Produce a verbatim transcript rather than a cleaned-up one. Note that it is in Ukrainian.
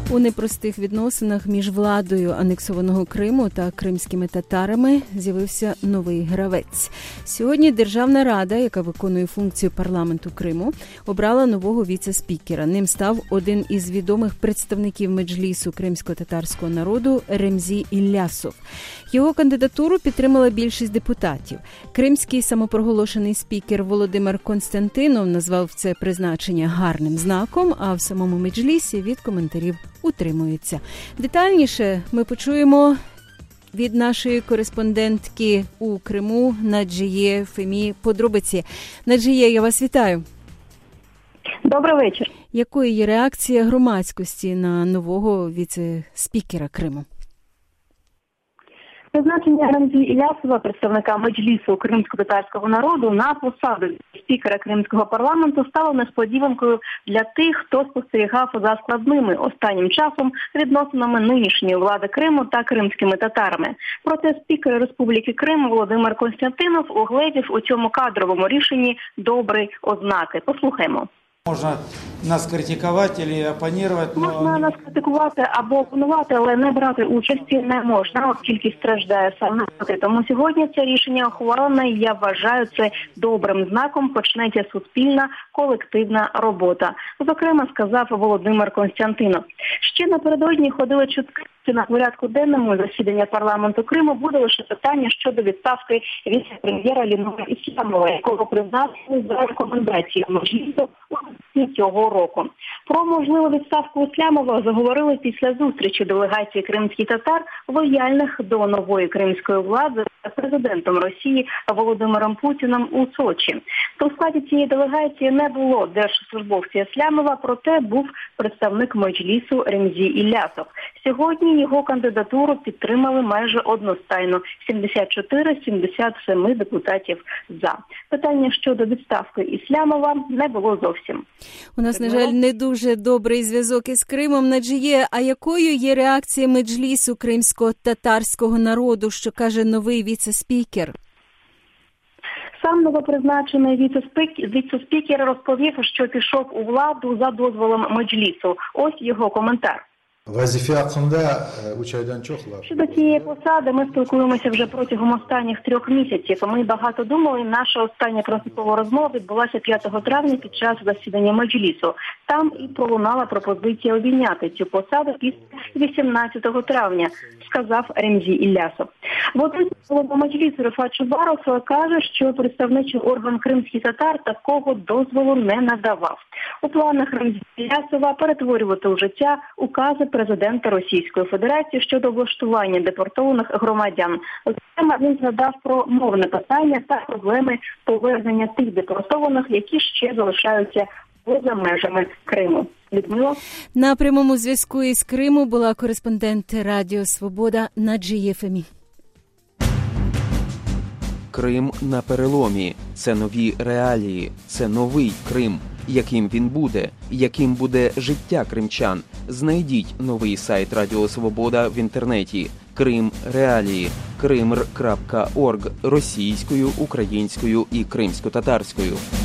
У непростих відносинах між владою анексованого Криму та кримськими татарами з'явився новий гравець. Сьогодні Державна Рада, яка виконує функцію парламенту Криму, обрала нового віце-спікера. Ним став один із відомих представників меджлісу кримсько-татарського народу Ремзі Іллясов. Його кандидатуру підтримала більшість депутатів. Кримський самопроголошений спікер Володимир Константинов назвав це призначення гарним знаком, а в самому меджлісі від коментарів утримується. Детальніше ми почуємо від нашої кореспондентки у Криму Наджіє Фемі подробиці. Наджіє, я вас вітаю. Добрий вечір. Якою є реакція громадськості на нового віце-спікера Криму? Призначення Ремзі Іллясова, представника меджлісу кримсько-татарського народу, на посаду спікера кримського парламенту стало несподіванкою для тих, хто спостерігав за складними останнім часом відносинами нинішньої влади Криму та кримськими татарами. Проте спікер Республіки Крим Володимир Константинов угледів у цьому кадровому рішенні добрі ознаки. Послухаймо. Можна нас критикувати або опонувати. Но... Можна нас критикувати або опонувати, але не брати участі не можна, оскільки страждає сам народ. Тому сьогодні це рішення ухвалене, і я вважаю це добрим знаком, почнеться суспільна колективна робота. Зокрема, сказав Володимир Константинов. Ще напередодні ходили чутки, на порядку денному засідання парламенту Криму буде лише питання щодо відставки віце-прем'єра Лінора Ісламова, якого призначили за рекомендацією меджлісу у цього року. Про можливу відставку Ісламова заговорили після зустрічі делегації кримських татар, лояльних до нової кримської влади з президентом Росії Володимиром Путіним у Сочі. То в складі цієї делегації не було держслужбовця Ісламова, проте був представник меджлісу Ремзі Іллясов. Сьогодні його кандидатуру підтримали майже одностайно – сімдесят чотири з сімдесят семи депутатів за. Питання щодо відставки Ісламова не було зовсім. У нас, на жаль, не дуже добрий зв'язок із Кримом. Наджіє, а якою є реакція меджлісу кримсько-татарського народу, що каже новий віце-спікер? Сам новопризначений віце-спікер розповів, що пішов у владу за дозволом меджлісу. Ось його коментар. Щодо цієї посади ми спілкуємося вже протягом останніх трьох місяців. Ми багато думали. Наша остання принципова розмова відбулася п'ятого травня під час засідання меджлісу. Там і пролунала пропозиція обійняти цю посаду після вісімнадцятого травня, сказав Ремзі Іллясов. Водитель голови меджлісу Рифат Чубаров каже, що представничий орган кримських татар такого дозволу не надавав. У планах Ремзі Іллясова перетворювати у життя укази президента Російської Федерації щодо влаштування депортованих громадян. Зокрема, він згадав про мовне питання та проблеми повернення тих депортованих, які ще залишаються поза межами Криму. Людмила? На прямому зв'язку із Криму була кореспондент Радіо Свобода Наджіє Фемі. Крим на переломі. Це нові реалії. Це новий Крим. Яким він буде? Яким буде життя кримчан? Знайдіть новий сайт Радіо Свобода в інтернеті. Крим Реалії. кримр крапка орг російською, українською і кримсько-татарською.